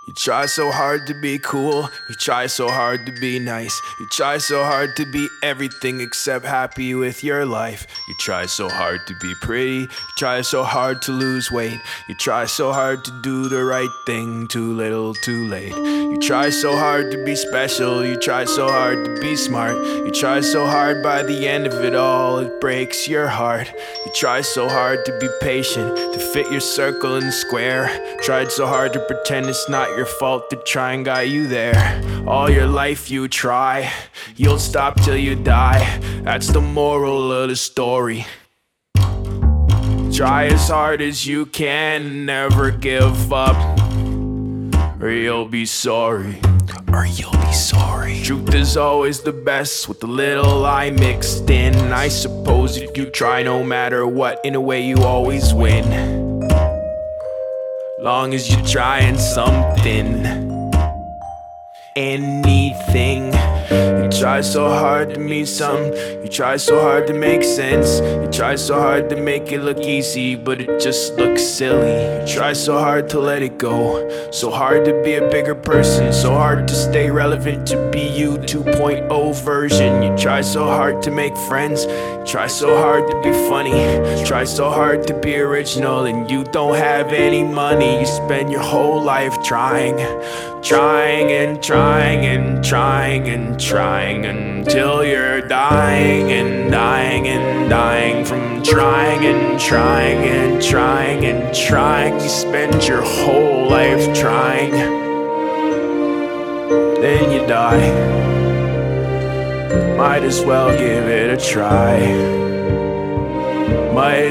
You try so hard to be cool, you try so hard to be nice, you try so hard to be everything except happy with your life. You try so hard to be pretty, you try so hard to lose weight, you try so hard to do the right thing, too little too late. You try so hard to be special, you try so hard to be smart, you try so hard, by the end of it all it breaks your heart. You try so hard to be patient, to fit your circle and square, tried so hard to pretend it's not your fault to try and got you there. All your life you try, you'll stop till you die. That's the moral of the story. Try as hard as you can, never give up, or you'll be sorry. Truth is always the best with a little lie mixed in. I suppose if you try no matter what, in a way you always win. Long as you're trying something, anything. You try so hard to mean something, you try so hard to make sense, you try so hard to make it look easy, but it just looks silly. You try so hard to let it go, so hard to be a bigger person, so hard to stay relevant, to be you 2.0 version. You try so hard to make friends, you try so hard to be funny, you try so hard to be original, and you don't have any money. You spend your whole life trying and trying and trying and trying until you're dying and dying and dying from trying and trying and trying and trying. You spend your whole life trying, then you die. Might as well give it a try. Might